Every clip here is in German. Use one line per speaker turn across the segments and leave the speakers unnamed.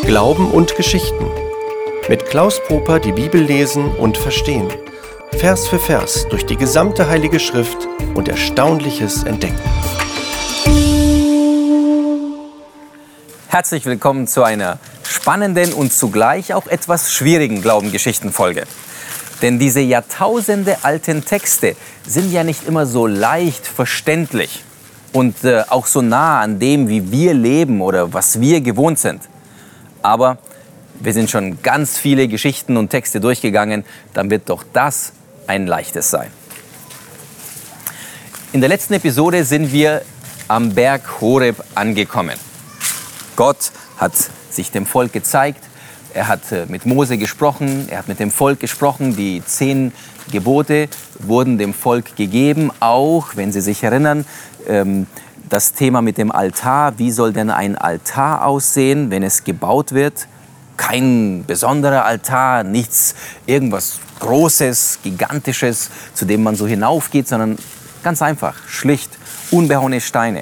Glauben und Geschichten. Mit Klaus Poper die Bibel lesen und verstehen. Vers für Vers durch die gesamte Heilige Schrift und Erstaunliches entdecken.
Herzlich willkommen zu einer spannenden und zugleich auch etwas schwierigen Glaubengeschichtenfolge. Denn diese Jahrtausende alten Texte sind ja nicht immer so leicht verständlich und auch so nah an dem, wie wir leben oder was wir gewohnt sind. Aber wir sind schon ganz viele Geschichten und Texte durchgegangen, dann wird doch das ein leichtes sein. In der letzten Episode sind wir am Berg Horeb angekommen. Gott hat sich dem Volk gezeigt, er hat mit Mose gesprochen, er hat mit dem Volk gesprochen, die 10 Gebote wurden dem Volk gegeben, auch, wenn Sie sich erinnern, das Thema mit dem Altar, wie soll denn ein Altar aussehen, wenn es gebaut wird? Kein besonderer Altar, nichts, irgendwas Großes, Gigantisches, zu dem man so hinaufgeht, sondern ganz einfach, schlicht, unbehauene Steine.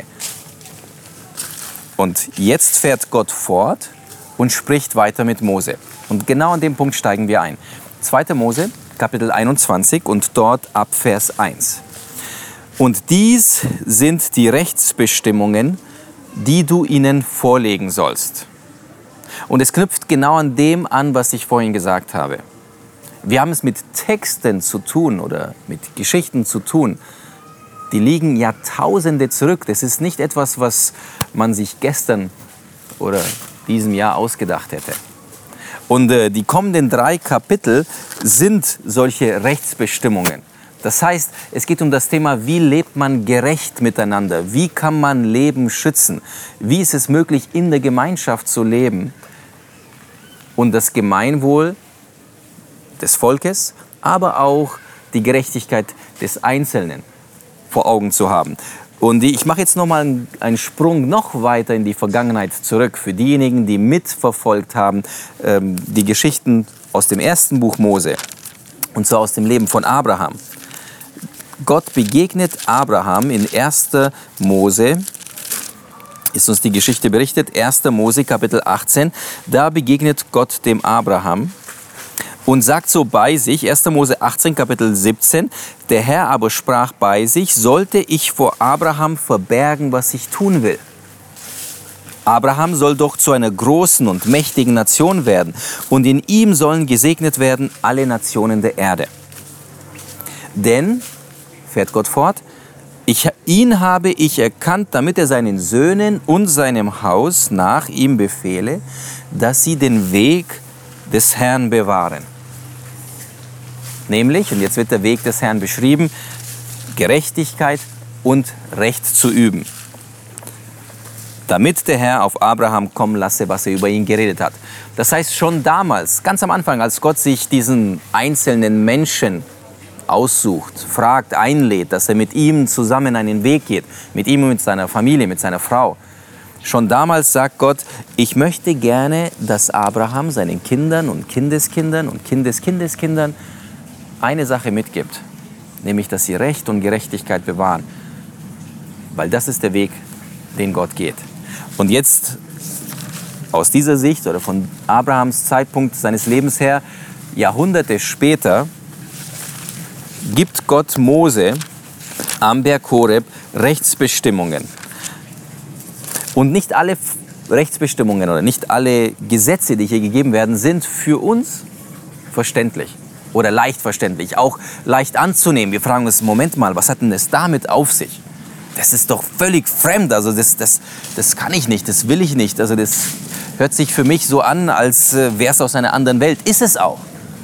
Und jetzt fährt Gott fort und spricht weiter mit Mose. Und genau an dem Punkt steigen wir ein. 2. Mose, Kapitel 21 und dort ab Vers 1. Und dies sind die Rechtsbestimmungen, die du ihnen vorlegen sollst. Und es knüpft genau an dem an, was ich vorhin gesagt habe. Wir haben es mit Texten zu tun oder mit Geschichten zu tun, die liegen Jahrtausende zurück. Das ist nicht etwas, was man sich gestern oder diesem Jahr ausgedacht hätte. Und die kommenden 3 Kapitel sind solche Rechtsbestimmungen. Das heißt, es geht um das Thema, wie lebt man gerecht miteinander? Wie kann man Leben schützen? Wie ist es möglich, in der Gemeinschaft zu leben und das Gemeinwohl des Volkes, aber auch die Gerechtigkeit des Einzelnen vor Augen zu haben. Und ich mache jetzt nochmal einen Sprung noch weiter in die Vergangenheit zurück für diejenigen, die mitverfolgt haben, die Geschichten aus dem ersten Buch Mose, und zwar aus dem Leben von Abraham. Gott begegnet Abraham in 1. Mose, ist uns die Geschichte berichtet, 1. Mose Kapitel 18, da begegnet Gott dem Abraham und sagt so bei sich, 1. Mose 18, Kapitel 17, der Herr aber sprach bei sich, sollte ich vor Abraham verbergen, was ich tun will? Abraham soll doch zu einer großen und mächtigen Nation werden und in ihm sollen gesegnet werden alle Nationen der Erde. Denn, fährt Gott fort, ihn habe ich erkannt, damit er seinen Söhnen und seinem Haus nach ihm befehle, dass sie den Weg des Herrn bewahren. Nämlich, und jetzt wird der Weg des Herrn beschrieben, Gerechtigkeit und Recht zu üben. Damit der Herr auf Abraham kommen lasse, was er über ihn geredet hat. Das heißt, schon damals, ganz am Anfang, als Gott sich diesen einzelnen Menschen aussucht, fragt, einlädt, dass er mit ihm zusammen einen Weg geht, mit ihm und mit seiner Familie, mit seiner Frau. Schon damals sagt Gott, ich möchte gerne, dass Abraham seinen Kindern und Kindeskindern und Kindeskindeskindern eine Sache mitgibt, nämlich, dass sie Recht und Gerechtigkeit bewahren, weil das ist der Weg, den Gott geht. Und jetzt, aus dieser Sicht oder von Abrahams Zeitpunkt seines Lebens her, Jahrhunderte später, gibt Gott Mose am Berg Horeb Rechtsbestimmungen. Und nicht alle Rechtsbestimmungen oder nicht alle Gesetze, die hier gegeben werden, sind für uns verständlich oder leicht verständlich, auch leicht anzunehmen. Wir fragen uns, Moment mal, was hat denn das damit auf sich? Das ist doch völlig fremd, also das kann ich nicht, das will ich nicht. Also das hört sich für mich so an, als wäre es aus einer anderen Welt. Ist es auch.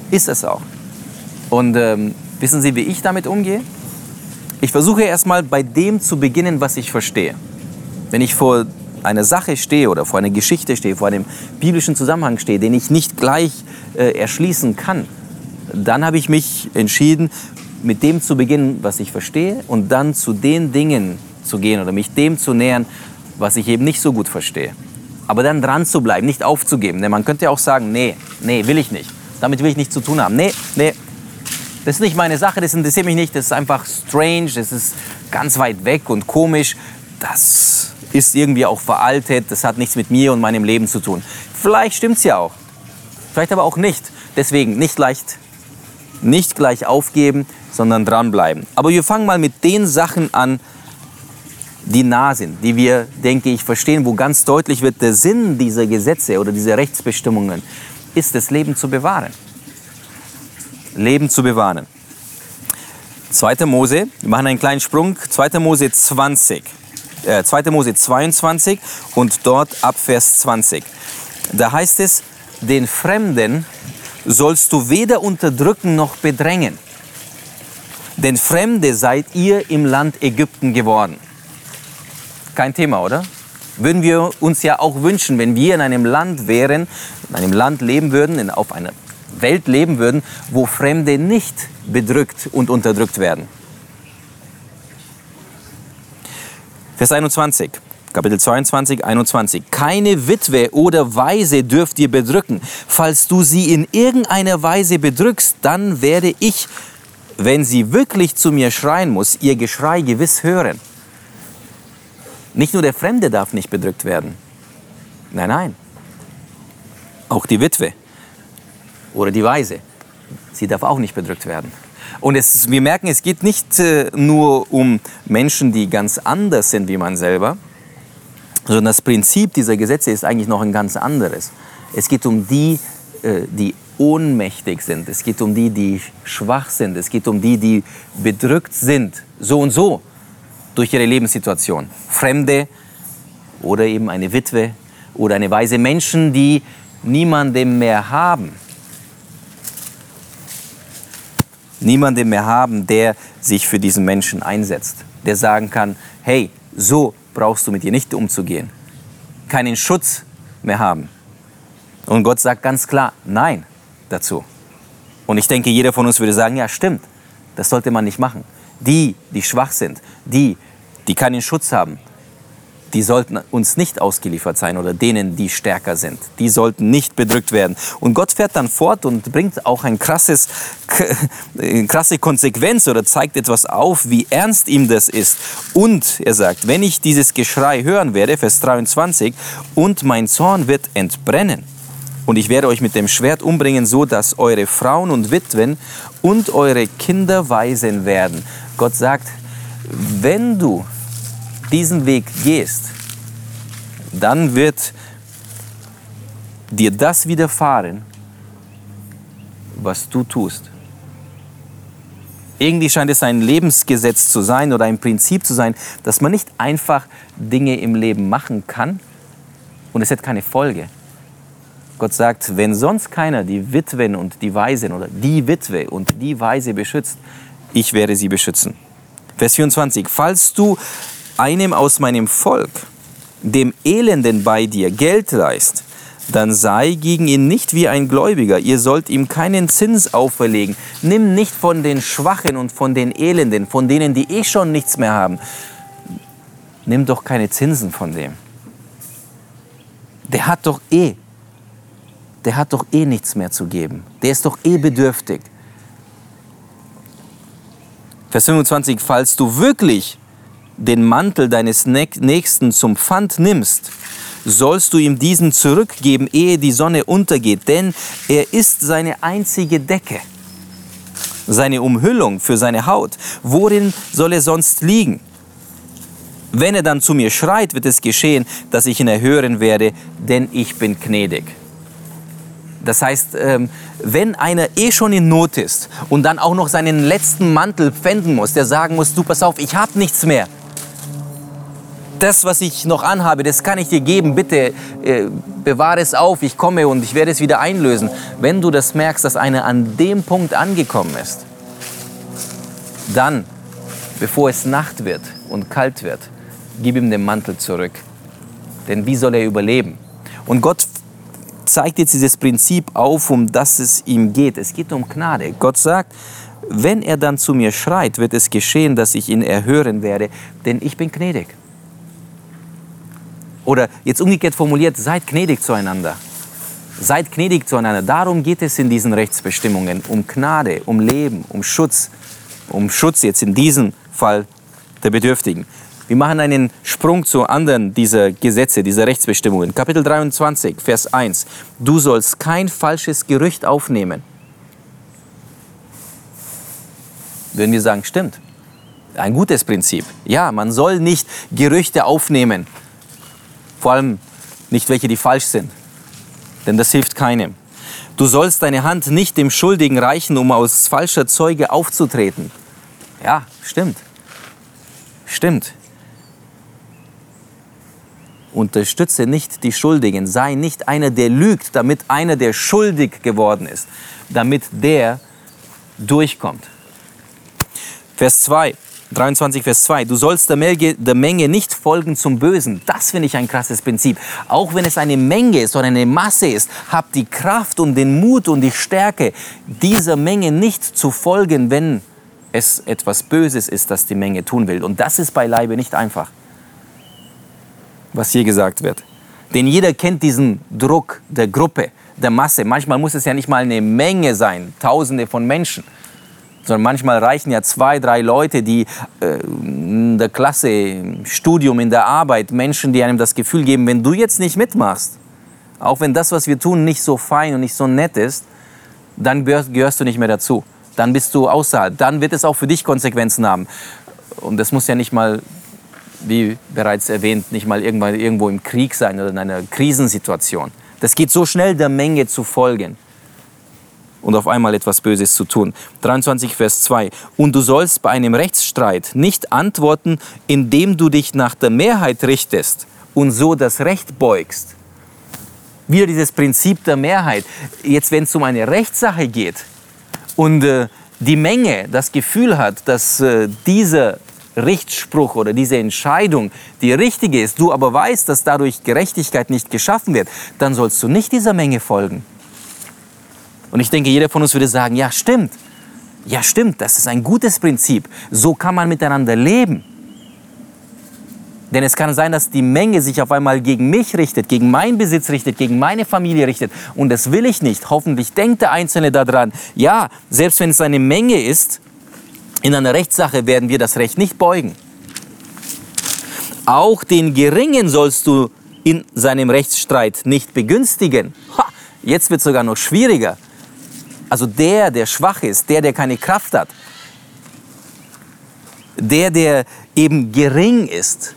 Und wissen Sie, wie ich damit umgehe? Ich versuche erstmal bei dem zu beginnen, was ich verstehe. Wenn ich vor einer Sache stehe oder vor einer Geschichte stehe, vor einem biblischen Zusammenhang stehe, den ich nicht gleich erschließen kann, dann habe ich mich entschieden, mit dem zu beginnen, was ich verstehe, und dann zu den Dingen zu gehen oder mich dem zu nähern, was ich eben nicht so gut verstehe. Aber dann dran zu bleiben, nicht aufzugeben. Denn man könnte ja auch sagen, nee, will ich nicht. Damit will ich nichts zu tun haben. Nee, das ist nicht meine Sache, das interessiert mich nicht, das ist einfach strange, das ist ganz weit weg und komisch. Das ist irgendwie auch veraltet, das hat nichts mit mir und meinem Leben zu tun. Vielleicht stimmt es ja auch, vielleicht aber auch nicht. Deswegen nicht gleich aufgeben, sondern dranbleiben. Aber wir fangen mal mit den Sachen an, die nah sind, die wir, denke ich, verstehen, wo ganz deutlich wird, der Sinn dieser Gesetze oder dieser Rechtsbestimmungen ist, das Leben zu bewahren. Leben zu bewahren. 2. Mose, wir machen einen kleinen Sprung, 2. Mose 22 und dort ab Vers 20. Da heißt es, den Fremden sollst du weder unterdrücken noch bedrängen. Denn Fremde seid ihr im Land Ägypten geworden. Kein Thema, oder? Würden wir uns ja auch wünschen, wenn wir in einem Land wären, in einem Land leben würden, auf einer Welt leben würden, wo Fremde nicht bedrückt und unterdrückt werden. Vers 21, Kapitel 22, 21. Keine Witwe oder Waise dürft ihr bedrücken. Falls du sie in irgendeiner Weise bedrückst, dann werde ich, wenn sie wirklich zu mir schreien muss, ihr Geschrei gewiss hören. Nicht nur der Fremde darf nicht bedrückt werden. Nein, nein. Auch die Witwe oder die Waise, sie darf auch nicht bedrückt werden. Und wir merken, es geht nicht nur um Menschen, die ganz anders sind wie man selber, sondern das Prinzip dieser Gesetze ist eigentlich noch ein ganz anderes. Es geht um die, die ohnmächtig sind. Es geht um die, die schwach sind. Es geht um die, die bedrückt sind, so und so, durch ihre Lebenssituation. Fremde oder eben eine Witwe oder eine Waise. Menschen, die niemanden mehr haben. Niemanden mehr haben, der sich für diesen Menschen einsetzt. Der sagen kann, hey, so brauchst du mit ihr nicht umzugehen. Keinen Schutz mehr haben. Und Gott sagt ganz klar Nein dazu. Und ich denke, jeder von uns würde sagen, ja stimmt, das sollte man nicht machen. Die schwach sind, die keinen Schutz haben, die sollten uns nicht ausgeliefert sein oder denen, die stärker sind. Die sollten nicht bedrückt werden. Und Gott fährt dann fort und bringt auch eine krasse Konsequenz oder zeigt etwas auf, wie ernst ihm das ist. Und er sagt, wenn ich dieses Geschrei hören werde, Vers 23, und mein Zorn wird entbrennen. Und ich werde euch mit dem Schwert umbringen, so dass eure Frauen und Witwen und eure Kinder Waisen werden. Gott sagt, wenn du diesen Weg gehst, dann wird dir das widerfahren, was du tust. Irgendwie scheint es ein Lebensgesetz zu sein oder ein Prinzip zu sein, dass man nicht einfach Dinge im Leben machen kann und es hat keine Folge. Gott sagt, wenn sonst keiner die Witwen und die Waisen oder die Witwe und die Waise beschützt, ich werde sie beschützen. Vers 24, falls du einem aus meinem Volk, dem Elenden bei dir, Geld leihst, dann sei gegen ihn nicht wie ein Gläubiger. Ihr sollt ihm keinen Zins auferlegen. Nimm nicht von den Schwachen und von den Elenden, von denen, die schon nichts mehr haben. Nimm doch keine Zinsen von dem. Der hat doch nichts mehr zu geben. Der ist doch bedürftig. Vers 25, falls du wirklich den Mantel deines Nächsten zum Pfand nimmst, sollst du ihm diesen zurückgeben, ehe die Sonne untergeht, denn er ist seine einzige Decke, seine Umhüllung für seine Haut. Worin soll er sonst liegen? Wenn er dann zu mir schreit, wird es geschehen, dass ich ihn erhören werde, denn ich bin gnädig. Das heißt, wenn einer schon in Not ist und dann auch noch seinen letzten Mantel pfänden muss, der sagen muss, du pass auf, ich habe nichts mehr. Das, was ich noch anhabe, das kann ich dir geben, bitte bewahre es auf, ich komme und ich werde es wieder einlösen. Wenn du das merkst, dass einer an dem Punkt angekommen ist, dann, bevor es Nacht wird und kalt wird, gib ihm den Mantel zurück. Denn wie soll er überleben? Und Gott zeigt jetzt dieses Prinzip auf, um das es ihm geht. Es geht um Gnade. Gott sagt, wenn er dann zu mir schreit, wird es geschehen, dass ich ihn erhören werde, denn ich bin gnädig. Oder jetzt umgekehrt formuliert, seid gnädig zueinander. Seid gnädig zueinander. Darum geht es in diesen Rechtsbestimmungen. Um Gnade, um Leben, um Schutz. Um Schutz jetzt in diesem Fall der Bedürftigen. Wir machen einen Sprung zu anderen dieser Gesetze, dieser Rechtsbestimmungen. Kapitel 23, Vers 1. Du sollst kein falsches Gerücht aufnehmen. Würden wir sagen, stimmt. Ein gutes Prinzip. Ja, man soll nicht Gerüchte aufnehmen. Vor allem nicht welche, die falsch sind. Denn das hilft keinem. Du sollst deine Hand nicht dem Schuldigen reichen, um aus falscher Zeuge aufzutreten. Ja, stimmt. Stimmt. Unterstütze nicht die Schuldigen. Sei nicht einer, der lügt, damit einer, der schuldig geworden ist. Damit der durchkommt. Vers 2. 23, Vers 2. Du sollst der Menge nicht folgen zum Bösen. Das finde ich ein krasses Prinzip. Auch wenn es eine Menge ist oder eine Masse ist, hab die Kraft und den Mut und die Stärke, dieser Menge nicht zu folgen, wenn es etwas Böses ist, das die Menge tun will. Und das ist beileibe nicht einfach, was hier gesagt wird. Denn jeder kennt diesen Druck der Gruppe, der Masse. Manchmal muss es ja nicht mal eine Menge sein, Tausende von Menschen. Sondern manchmal reichen ja 2, 3 Leute, die in der Klasse, im Studium, in der Arbeit, Menschen, die einem das Gefühl geben, wenn du jetzt nicht mitmachst, auch wenn das, was wir tun, nicht so fein und nicht so nett ist, dann gehörst du nicht mehr dazu. Dann bist du außerhalb. Dann wird es auch für dich Konsequenzen haben. Und das muss ja nicht mal, wie bereits erwähnt, nicht mal irgendwo im Krieg sein oder in einer Krisensituation. Das geht so schnell, der Menge zu folgen. Und auf einmal etwas Böses zu tun. 23, Vers 2. Und du sollst bei einem Rechtsstreit nicht antworten, indem du dich nach der Mehrheit richtest und so das Recht beugst. Wieder dieses Prinzip der Mehrheit. Jetzt, wenn es um eine Rechtssache geht und die Menge das Gefühl hat, dass dieser Richtspruch oder diese Entscheidung die richtige ist, du aber weißt, dass dadurch Gerechtigkeit nicht geschaffen wird, dann sollst du nicht dieser Menge folgen. Und ich denke, jeder von uns würde sagen, ja stimmt, das ist ein gutes Prinzip. So kann man miteinander leben. Denn es kann sein, dass die Menge sich auf einmal gegen mich richtet, gegen meinen Besitz richtet, gegen meine Familie richtet. Und das will ich nicht. Hoffentlich denkt der Einzelne daran. Ja, selbst wenn es eine Menge ist, in einer Rechtssache werden wir das Recht nicht beugen. Auch den Geringen sollst du in seinem Rechtsstreit nicht begünstigen. Jetzt wird es sogar noch schwieriger. Also der schwach ist, der keine Kraft hat, der eben gering ist,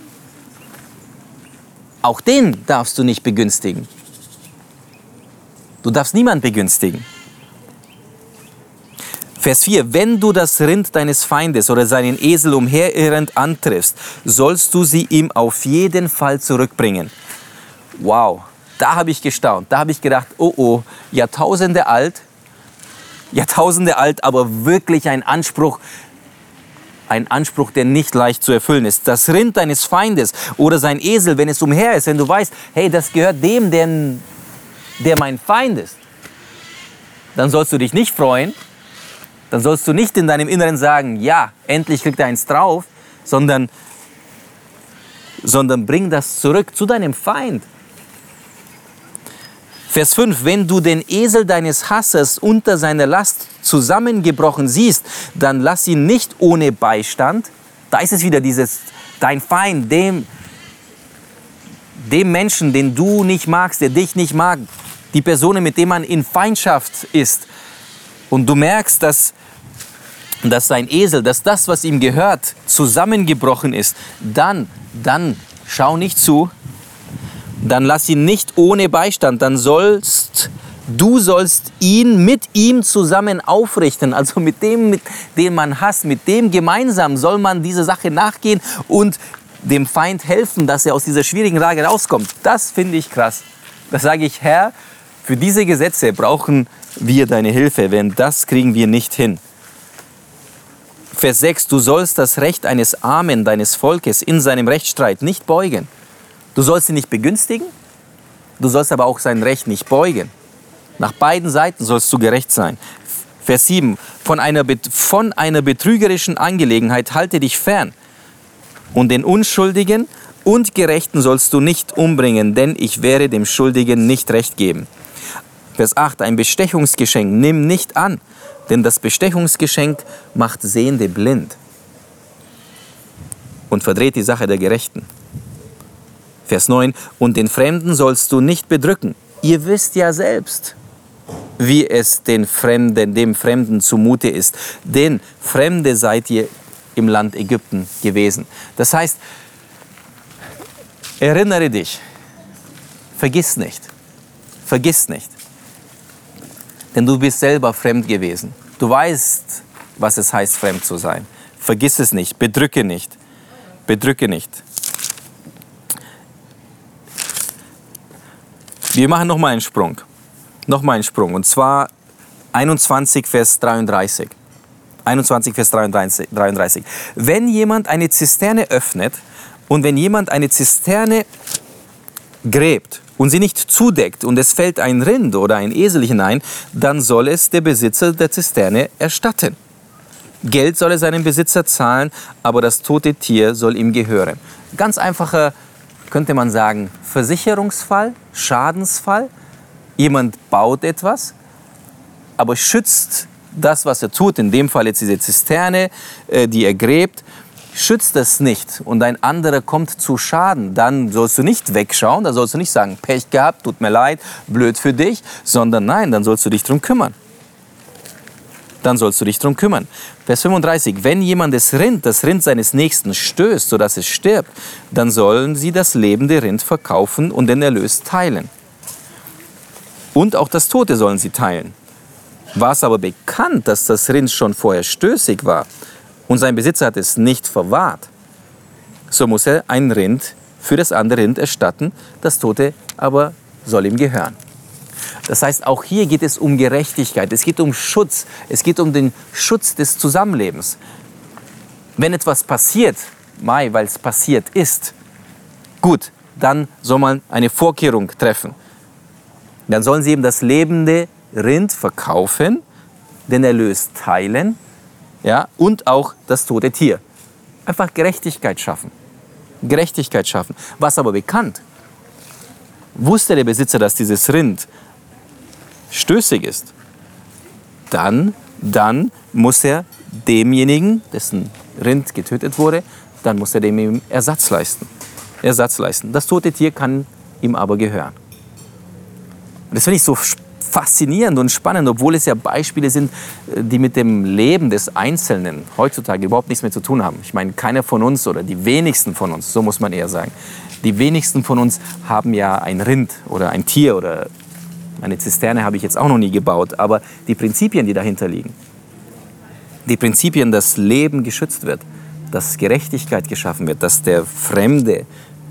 auch den darfst du nicht begünstigen. Du darfst niemanden begünstigen. Vers 4. Wenn du das Rind deines Feindes oder seinen Esel umherirrend antriffst, sollst du sie ihm auf jeden Fall zurückbringen. Wow, da habe ich gestaunt. Da habe ich gedacht, oh, Jahrtausende alt, aber wirklich ein Anspruch, der nicht leicht zu erfüllen ist. Das Rind deines Feindes oder sein Esel, wenn es umher ist, wenn du weißt, hey, das gehört dem, der mein Feind ist, dann sollst du dich nicht freuen, dann sollst du nicht in deinem Inneren sagen, ja, endlich kriegt er eins drauf, sondern bring das zurück zu deinem Feind. Vers 5, wenn du den Esel deines Hassers unter seiner Last zusammengebrochen siehst, dann lass ihn nicht ohne Beistand. Da ist es wieder dieses, dein Feind, dem Menschen, den du nicht magst, der dich nicht mag, die Person, mit der man in Feindschaft ist. Und du merkst, dass sein Esel, dass das, was ihm gehört, zusammengebrochen ist, dann schau nicht zu. Dann lass ihn nicht ohne Beistand, du sollst ihn mit ihm zusammen aufrichten. Also mit dem, den man hasst, mit dem gemeinsam soll man diese Sache nachgehen und dem Feind helfen, dass er aus dieser schwierigen Lage rauskommt. Das finde ich krass. Da sage ich, Herr, für diese Gesetze brauchen wir deine Hilfe, denn das kriegen wir nicht hin. Vers 6, du sollst das Recht eines Armen, deines Volkes, in seinem Rechtsstreit nicht beugen. Du sollst ihn nicht begünstigen, du sollst aber auch sein Recht nicht beugen. Nach beiden Seiten sollst du gerecht sein. Vers 7, von einer betrügerischen Angelegenheit halte dich fern. Und den Unschuldigen und Gerechten sollst du nicht umbringen, denn ich werde dem Schuldigen nicht Recht geben. Vers 8, ein Bestechungsgeschenk nimm nicht an, denn das Bestechungsgeschenk macht Sehende blind. und verdreht die Sache der Gerechten. Vers 9, und den Fremden sollst du nicht bedrücken. Ihr wisst ja selbst, wie es dem Fremden zumute ist. Denn Fremde seid ihr im Land Ägypten gewesen. Das heißt, erinnere dich, vergiss nicht, denn du bist selber fremd gewesen. Du weißt, was es heißt, fremd zu sein. Vergiss es nicht, bedrücke nicht. Wir machen nochmal einen Sprung. Und zwar 21, Vers 33. 21, Vers 33. Wenn jemand eine Zisterne öffnet und wenn jemand eine Zisterne gräbt und sie nicht zudeckt und es fällt ein Rind oder ein Esel hinein, dann soll es der Besitzer der Zisterne erstatten. Geld soll er seinem Besitzer zahlen, aber das tote Tier soll ihm gehören. Ganz einfacher, könnte man sagen, Versicherungsfall, Schadensfall. Jemand baut etwas, aber schützt das, was er tut, in dem Fall jetzt diese Zisterne, die er gräbt, schützt es nicht und ein anderer kommt zu Schaden, dann sollst du nicht wegschauen, da sollst du nicht sagen, Pech gehabt, tut mir leid, blöd für dich, sondern nein, dann sollst du dich drum kümmern. Vers 35, wenn jemand das Rind seines Nächsten stößt, sodass es stirbt, dann sollen sie das lebende Rind verkaufen und den Erlös teilen. Und auch das Tote sollen sie teilen. War es aber bekannt, dass das Rind schon vorher stößig war und sein Besitzer hat es nicht verwahrt, so muss er ein Rind für das andere Rind erstatten, das Tote aber soll ihm gehören. Das heißt, auch hier geht es um Gerechtigkeit, es geht um Schutz, es geht um den Schutz des Zusammenlebens. Wenn etwas passiert, weil es passiert ist, gut, dann soll man eine Vorkehrung treffen. Dann sollen sie eben das lebende Rind verkaufen, den Erlös teilen, ja, und auch das tote Tier. Einfach Gerechtigkeit schaffen. Was aber bekannt? Wusste der Besitzer, dass dieses Rind stößig ist, dann muss er demjenigen, dessen Rind getötet wurde, dann muss er dem Ersatz leisten. Das tote Tier kann ihm aber gehören. Das finde ich so faszinierend und spannend, obwohl es ja Beispiele sind, die mit dem Leben des Einzelnen heutzutage überhaupt nichts mehr zu tun haben. Ich meine, keiner von uns oder die wenigsten von uns, so muss man eher sagen, die wenigsten von uns haben ja ein Rind oder ein Tier oder eine Zisterne habe ich jetzt auch noch nie gebaut, aber die Prinzipien, die dahinter liegen, die Prinzipien, dass Leben geschützt wird, dass Gerechtigkeit geschaffen wird, dass der Fremde,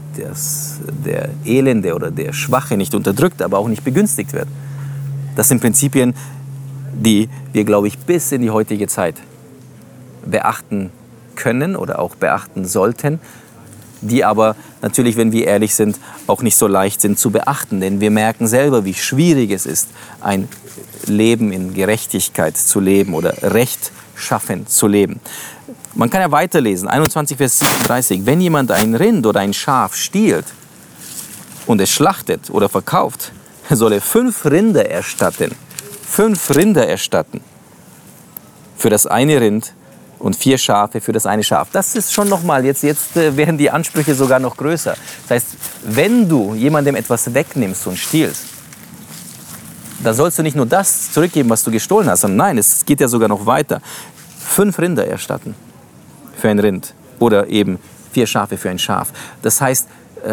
der Elende oder der Schwache nicht unterdrückt, aber auch nicht begünstigt wird. Das sind Prinzipien, die wir, glaube ich, bis in die heutige Zeit beachten können oder auch beachten sollten, die aber natürlich, wenn wir ehrlich sind, auch nicht so leicht sind zu beachten. Denn wir merken selber, wie schwierig es ist, ein Leben in Gerechtigkeit zu leben oder rechtschaffen zu leben. Man kann ja weiterlesen, 21, Vers 37. Wenn jemand ein Rind oder ein Schaf stiehlt und es schlachtet oder verkauft, soll er 5 Rinder erstatten. 5 Rinder erstatten für das eine Rind und 4 Schafe für das eine Schaf. Das ist schon nochmal, jetzt werden die Ansprüche sogar noch größer. Das heißt, wenn du jemandem etwas wegnimmst und stiehlst, dann sollst du nicht nur das zurückgeben, was du gestohlen hast, sondern nein, es geht ja sogar noch weiter. 5 Rinder erstatten für ein Rind oder eben 4 Schafe für ein Schaf. Das heißt,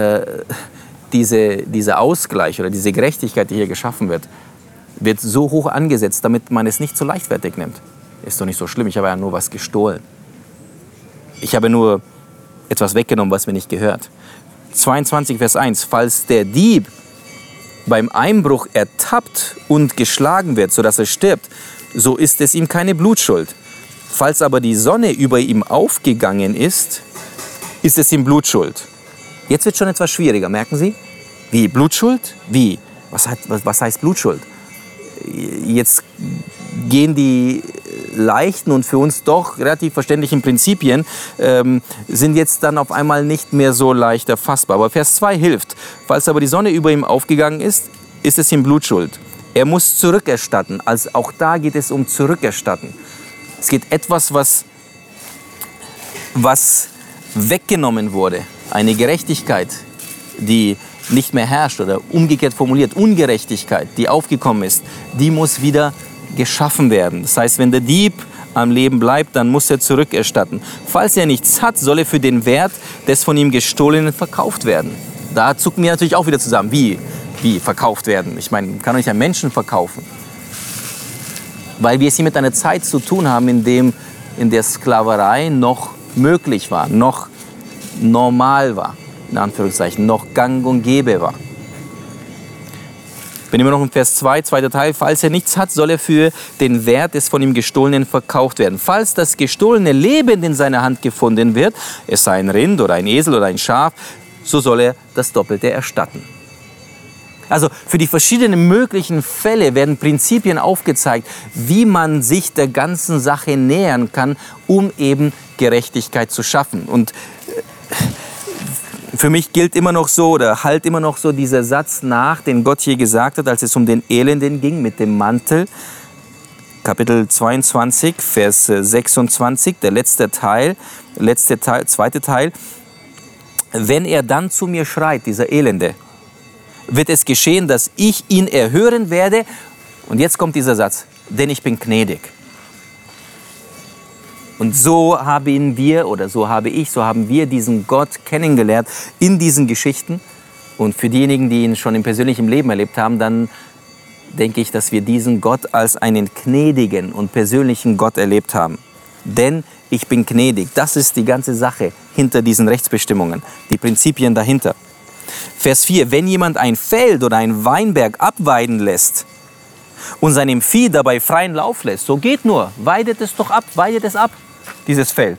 dieser Ausgleich oder diese Gerechtigkeit, die hier geschaffen wird, wird so hoch angesetzt, damit man es nicht so leichtfertig nimmt. Ist doch nicht so schlimm, ich habe ja nur was gestohlen. Ich habe nur etwas weggenommen, was mir nicht gehört. 22, Vers 1. Falls der Dieb beim Einbruch ertappt und geschlagen wird, sodass er stirbt, so ist es ihm keine Blutschuld. Falls aber die Sonne über ihm aufgegangen ist, ist es ihm Blutschuld. Jetzt wird schon etwas schwieriger, merken Sie? Wie, Blutschuld? Wie? Was heißt Blutschuld? Jetzt gehen die leichten und für uns doch relativ verständlichen Prinzipien sind jetzt dann auf einmal nicht mehr so leicht erfassbar. Aber Vers 2 hilft. Falls aber die Sonne über ihm aufgegangen ist, ist es ihm Blutschuld. Er muss zurückerstatten. Also auch da geht es um Zurückerstatten. Es geht etwas, was weggenommen wurde, eine Gerechtigkeit, die nicht mehr herrscht, oder umgekehrt formuliert, Ungerechtigkeit, die aufgekommen ist, die muss wieder geschaffen werden. Das heißt, wenn der Dieb am Leben bleibt, dann muss er zurückerstatten. Falls er nichts hat, soll er für den Wert des von ihm Gestohlenen verkauft werden. Da zucken wir natürlich auch wieder zusammen. Wie verkauft werden? Ich meine, man kann doch nicht einen Menschen verkaufen. Weil wir es hier mit einer Zeit zu tun haben, in der Sklaverei noch möglich war, noch normal war, in Anführungszeichen, noch gang und gäbe war. Wenn wir noch im Vers 2, zweiter Teil, falls er nichts hat, soll er für den Wert des von ihm Gestohlenen verkauft werden. Falls das Gestohlene lebend in seiner Hand gefunden wird, es sei ein Rind oder ein Esel oder ein Schaf, so soll er das Doppelte erstatten. Also für die verschiedenen möglichen Fälle werden Prinzipien aufgezeigt, wie man sich der ganzen Sache nähern kann, um eben Gerechtigkeit zu schaffen. Und für mich gilt immer noch so oder halt immer noch so dieser Satz nach, den Gott hier gesagt hat, als es um den Elenden ging mit dem Mantel. Kapitel 22, Vers 26, der zweite Teil. Wenn er dann zu mir schreit, dieser Elende, wird es geschehen, dass ich ihn erhören werde. Und jetzt kommt dieser Satz, denn ich bin gnädig. Und so haben wir diesen Gott kennengelernt in diesen Geschichten. Und für diejenigen, die ihn schon im persönlichen Leben erlebt haben, dann denke ich, dass wir diesen Gott als einen gnädigen und persönlichen Gott erlebt haben. Denn ich bin gnädig. Das ist die ganze Sache hinter diesen Rechtsbestimmungen, die Prinzipien dahinter. Vers 4, wenn jemand ein Feld oder ein Weinberg abweiden lässt und seinem Vieh dabei freien Lauf lässt, so geht nur, weidet es ab, dieses Feld,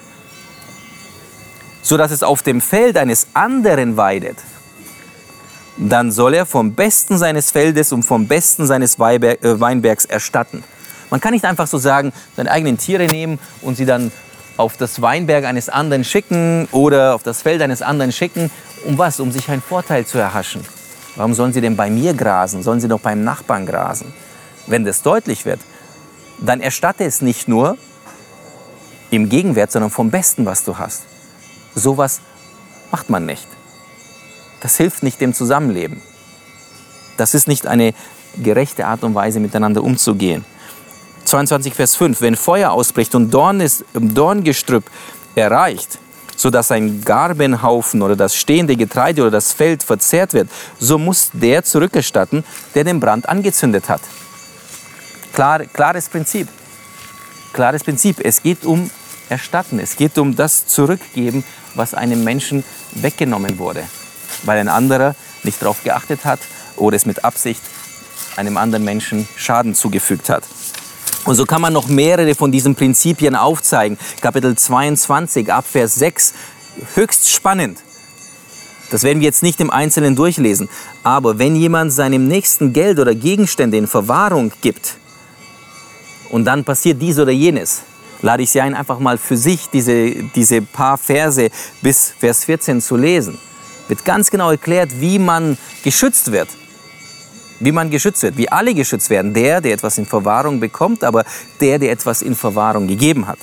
sodass es auf dem Feld eines anderen weidet, dann soll er vom Besten seines Feldes und vom Besten seines Weinbergs erstatten. Man kann nicht einfach so sagen, seine eigenen Tiere nehmen und sie dann auf das Weinberg eines anderen schicken oder auf das Feld eines anderen schicken. Um was? Um sich einen Vorteil zu erhaschen. Warum sollen sie denn bei mir grasen? Sollen sie doch beim Nachbarn grasen? Wenn das deutlich wird, dann erstatte es nicht nur im Gegenwert, sondern vom Besten, was du hast. Sowas macht man nicht. Das hilft nicht dem Zusammenleben. Das ist nicht eine gerechte Art und Weise, miteinander umzugehen. 22 Vers 5, wenn Feuer ausbricht und Dorngestrüpp erreicht, sodass ein Garbenhaufen oder das stehende Getreide oder das Feld verzehrt wird, so muss der zurückerstatten, der den Brand angezündet hat. Klares Prinzip. Klares Prinzip. Es geht um Erstatten. Es geht um das Zurückgeben, was einem Menschen weggenommen wurde, weil ein anderer nicht darauf geachtet hat oder es mit Absicht einem anderen Menschen Schaden zugefügt hat. Und so kann man noch mehrere von diesen Prinzipien aufzeigen. Kapitel 22, ab Vers 6, höchst spannend. Das werden wir jetzt nicht im Einzelnen durchlesen. Aber wenn jemand seinem Nächsten Geld oder Gegenstände in Verwahrung gibt und dann passiert dies oder jenes, lade ich Sie ein, einfach mal für sich diese paar Verse bis Vers 14 zu lesen. Wird ganz genau erklärt, wie man geschützt wird. Wie man geschützt wird, wie alle geschützt werden. Der etwas in Verwahrung bekommt, aber der etwas in Verwahrung gegeben hat.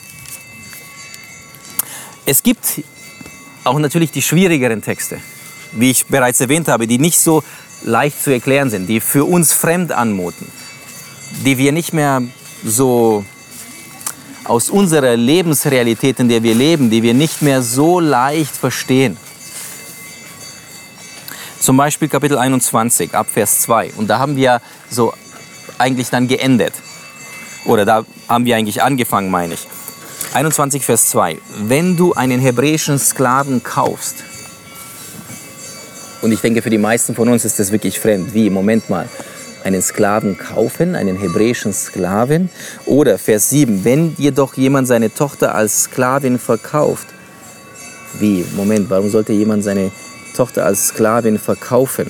Es gibt auch natürlich die schwierigeren Texte, wie ich bereits erwähnt habe, die nicht so leicht zu erklären sind, die für uns fremd anmuten, die wir nicht mehr so aus unserer Lebensrealität, in der wir leben, die wir nicht mehr so leicht verstehen. Zum Beispiel Kapitel 21, ab Vers 2. Und da haben wir so eigentlich dann geendet. Oder da haben wir eigentlich angefangen, meine ich. 21, Vers 2. Wenn du einen hebräischen Sklaven kaufst, und ich denke, für die meisten von uns ist das wirklich fremd. Wie? Moment mal. Einen Sklaven kaufen, einen hebräischen Sklaven? Oder Vers 7. Wenn jedoch jemand seine Tochter als Sklavin verkauft. Wie? Moment, warum sollte jemand seine Tochter als Sklavin verkaufen?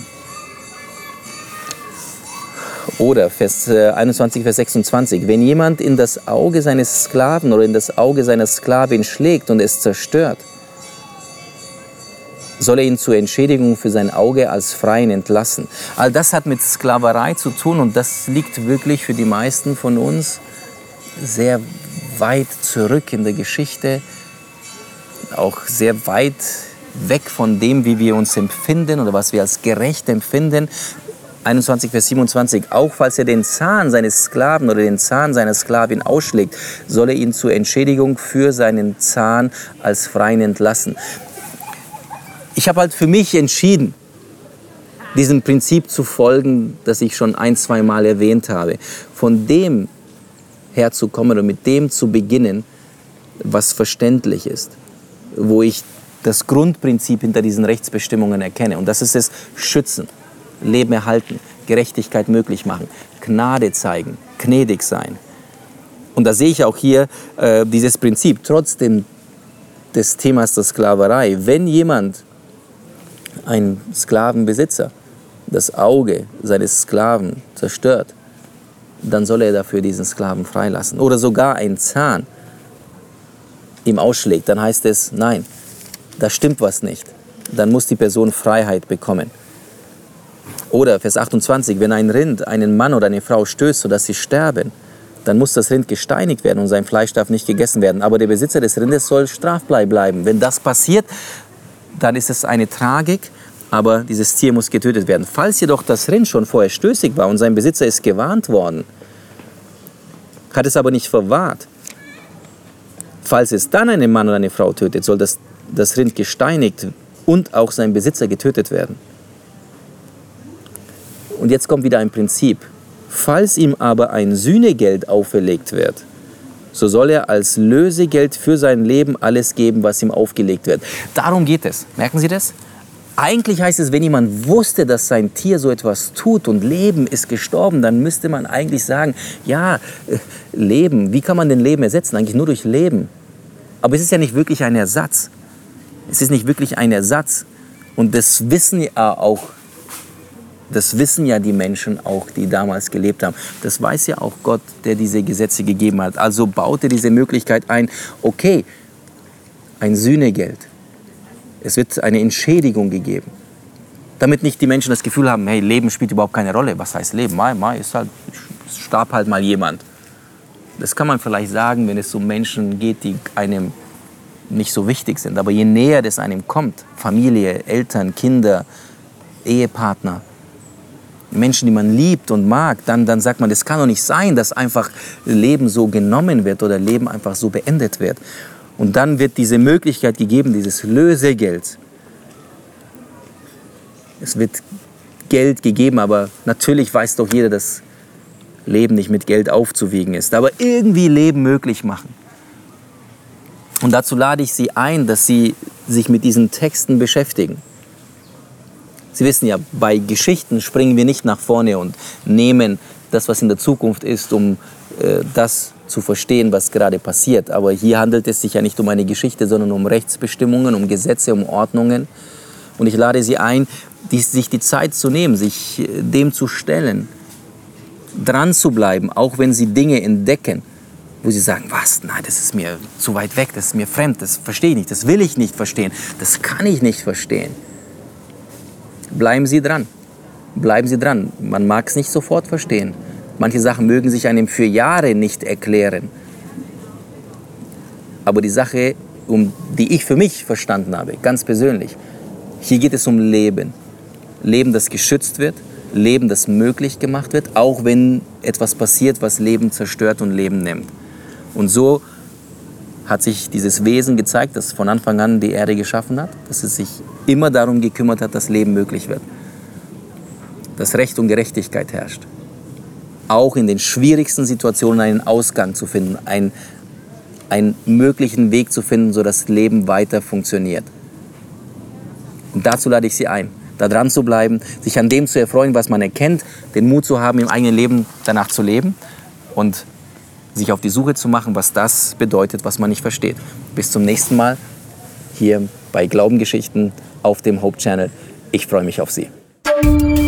Oder Vers 21, Vers 26. Wenn jemand in das Auge seines Sklaven oder in das Auge seiner Sklavin schlägt und es zerstört, soll er ihn zur Entschädigung für sein Auge als Freien entlassen. All das hat mit Sklaverei zu tun und das liegt wirklich für die meisten von uns sehr weit zurück in der Geschichte. auch sehr weit weg von dem, wie wir uns empfinden oder was wir als gerecht empfinden. 21, Vers 27, auch falls er den Zahn seines Sklaven oder den Zahn seiner Sklavin ausschlägt, soll er ihn zur Entschädigung für seinen Zahn als Freien entlassen. Ich habe halt für mich entschieden, diesem Prinzip zu folgen, das ich schon 1-2 Mal erwähnt habe. Von dem herzukommen und mit dem zu beginnen, was verständlich ist, wo ich das Grundprinzip hinter diesen Rechtsbestimmungen erkenne. Und das ist es: Schützen, Leben erhalten, Gerechtigkeit möglich machen, Gnade zeigen, gnädig sein. Und da sehe ich auch hier dieses Prinzip, trotzdem des Themas der Sklaverei. Wenn jemand, ein Sklavenbesitzer, das Auge seines Sklaven zerstört, dann soll er dafür diesen Sklaven freilassen. Oder sogar ein Zahn ihm ausschlägt, dann heißt es, nein, da stimmt was nicht. Dann muss die Person Freiheit bekommen. Oder Vers 28, wenn ein Rind einen Mann oder eine Frau stößt, sodass sie sterben, dann muss das Rind gesteinigt werden und sein Fleisch darf nicht gegessen werden. Aber der Besitzer des Rindes soll straffrei bleiben. Wenn das passiert, dann ist es eine Tragik, aber dieses Tier muss getötet werden. Falls jedoch das Rind schon vorher stößig war und sein Besitzer ist gewarnt worden, hat es aber nicht verwahrt, falls es dann einen Mann oder eine Frau tötet, soll das Rind gesteinigt und auch sein Besitzer getötet werden. Und jetzt kommt wieder ein Prinzip. Falls ihm aber ein Sühnegeld auferlegt wird, so soll er als Lösegeld für sein Leben alles geben, was ihm aufgelegt wird. Darum geht es. Merken Sie das? Eigentlich heißt es, wenn jemand wusste, dass sein Tier so etwas tut und Leben ist gestorben, dann müsste man eigentlich sagen, ja, Leben, wie kann man denn Leben ersetzen? Eigentlich nur durch Leben. Aber es ist ja nicht wirklich ein Ersatz. Es ist nicht wirklich ein Ersatz. Und das wissen ja die Menschen auch, die damals gelebt haben. Das weiß ja auch Gott, der diese Gesetze gegeben hat. Also baute diese Möglichkeit ein, okay, ein Sühnegeld. Es wird eine Entschädigung gegeben. Damit nicht die Menschen das Gefühl haben, hey, Leben spielt überhaupt keine Rolle. Was heißt Leben? Es starb halt mal jemand. Das kann man vielleicht sagen, wenn es um Menschen geht, die einem nicht so wichtig sind. Aber je näher das einem kommt, Familie, Eltern, Kinder, Ehepartner, Menschen, die man liebt und mag, dann sagt man, das kann doch nicht sein, dass einfach Leben so genommen wird oder Leben einfach so beendet wird. Und dann wird diese Möglichkeit gegeben, dieses Lösegeld. Es wird Geld gegeben, aber natürlich weiß doch jeder, dass Leben nicht mit Geld aufzuwiegen ist. Aber irgendwie Leben möglich machen. Und dazu lade ich Sie ein, dass Sie sich mit diesen Texten beschäftigen. Sie wissen ja, bei Geschichten springen wir nicht nach vorne und nehmen das, was in der Zukunft ist, um das zu verstehen, was gerade passiert. Aber hier handelt es sich ja nicht um eine Geschichte, sondern um Rechtsbestimmungen, um Gesetze, um Ordnungen. Und ich lade Sie ein, sich die Zeit zu nehmen, sich dem zu stellen, dran zu bleiben, auch wenn Sie Dinge entdecken, wo Sie sagen, was, nein, das ist mir zu weit weg, das ist mir fremd, das verstehe ich nicht, das will ich nicht verstehen, das kann ich nicht verstehen. Bleiben Sie dran. Bleiben Sie dran. Man mag es nicht sofort verstehen. Manche Sachen mögen sich einem für Jahre nicht erklären. Aber die Sache, die ich für mich verstanden habe, ganz persönlich, hier geht es um Leben. Leben, das geschützt wird, Leben, das möglich gemacht wird, auch wenn etwas passiert, was Leben zerstört und Leben nimmt. Und so hat sich dieses Wesen gezeigt, das von Anfang an die Erde geschaffen hat, dass es sich immer darum gekümmert hat, dass Leben möglich wird. Dass Recht und Gerechtigkeit herrscht. Auch in den schwierigsten Situationen einen Ausgang zu finden, einen möglichen Weg zu finden, sodass Leben weiter funktioniert. Und dazu lade ich Sie ein, da dran zu bleiben, sich an dem zu erfreuen, was man erkennt, den Mut zu haben, im eigenen Leben danach zu leben und sich auf die Suche zu machen, was das bedeutet, was man nicht versteht. Bis zum nächsten Mal hier bei Glaubengeschichten auf dem Hope Channel. Ich freue mich auf Sie.